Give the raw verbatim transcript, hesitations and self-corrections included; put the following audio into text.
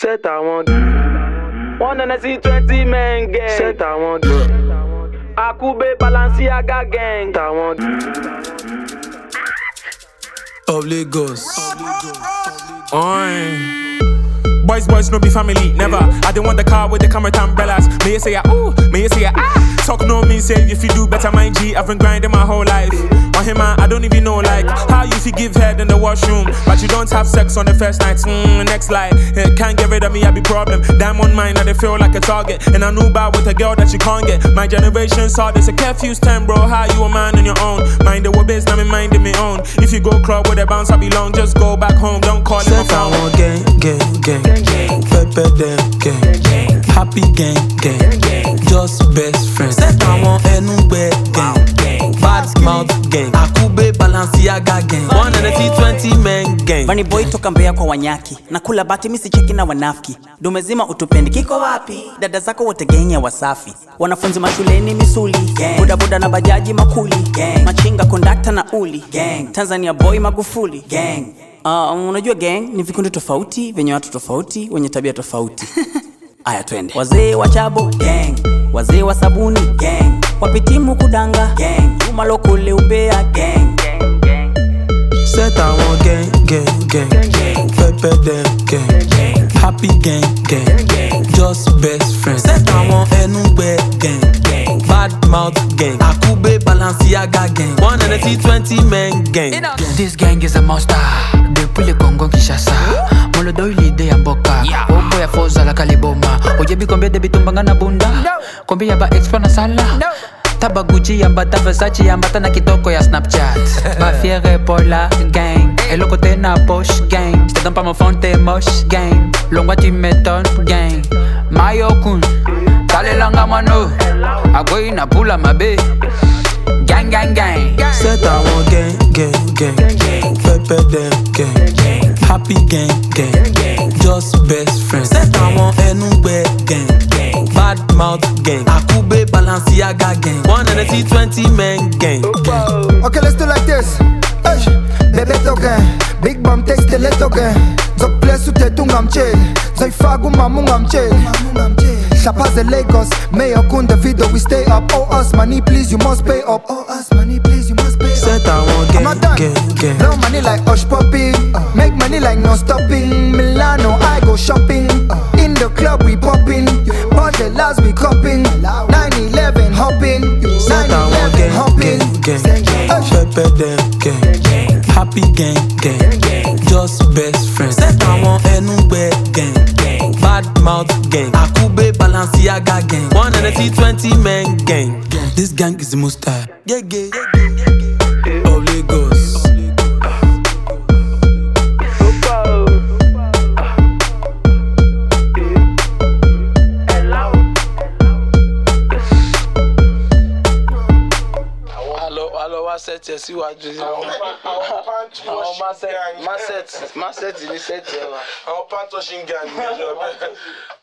Set I want one and I see twenty men gang. Set I want Akube Balenciaga gang. I want of Lagos. Oi. Boys, boys, no be family, never. I don't want the car with the camera umbrellas. May you say ya, ooh, may you say ya, ah. Talk no me say if you do better, mind G. I've been grinding my whole life. On him, I don't even know like how you feel give head in the washroom, but you don't have sex on the first night. Mm, next line, eh, can't get rid of me, I be problem. Damn on mine, I they feel like a target. And I knew about with a girl that you can't get. My generation saw this a curfew's time, bro. How you a man on your own? Mind the biz, now me minding me own. If you go club with a bounce, I belong. Just go back home, don't call him a phone. Gang, gang, gang. Pepper them, gang, happy gang, gang, just best friends. Set I want anywhere, gang, bad mouth gang, Akube Balenciaga gang, one and a twenty men gang. Bunny boy toka Mbeya kwa Wanyaki, nakula bati misi cheki na wanafiki. Dumezima utupendi kiko wapi? Dada zako wote gang ya Wasafi. Wanafunzi mashuleni misuli, boda boda na bajaji makuli, gang. Machinga kondakta na uli, gang. Tanzania boy Magufuli, gang. Uh, unajua gang ni vikundi tofauti venye watu tofauti wenye tabia tofauti. Aya twende. Wazee wa chabo gang, wazee wa sabuni gang, wapitimu kudanga gang, Juma lokole Umbea gang. Set I want gang, gang, gang, pepper them gang, happy gang, gang, just best friends. Set I want anywhere gang, bad mouth gang, Akube Balenciaga gang, one and a twenty men gang. This gang is a monster. Depuis le Congo Kinshasa, Molodo l'idée ya mboka. Obo ya foza la kaliboma. Ojebi combien de bitumbanga na bunda? Combien ya ba expo na sala? Taba Gucci yamba ta Versace yamba ta na kitoko ya Snapchat. Ba fiere pour la gang. Et le côté na poche gang. J'te donne pas mon phone t'es moche gang. Longwa tu m'étonnes gang. Mayo kun. Tale langa mano. Agoi na pula mabe. Gang gang gang. Set I want gang, gang, gang, pepper them gang, happy gang, gang, just best friends. Set I want anywhere gang, bad mouth gang, Akube Balenciaga gang, one and a twenty men gang. Okay, let's do like this. Hey, bebe token, big bomb takes the little gang. Zok place u te tungam chill, zoi fagu mamungam chill. Chapas de Lagos, Mayor Kun the video, we stay up. Oh us money, please you must pay up. Oh us money, please you must pay up. Set I want gang, I'm not done. gang, gang. Blow money like Hush Puppy, uh, make money like no stopping. Milano, I go shopping. Uh, in the club we popping, body last we copping. nine eleven hopping, Set I want gang, hopping. gang, gang, pepper them gang, happy gang, gang, just best friends. Set I want anywhere gang, bad mouth gang, Akube Balenciaga gang, one and a twenty men gang. This gang is the most tired. Yeah, yeah, yeah, of Lagos. Set yes, you are just our set, my set, my set, my set, my set. Our panto shingan.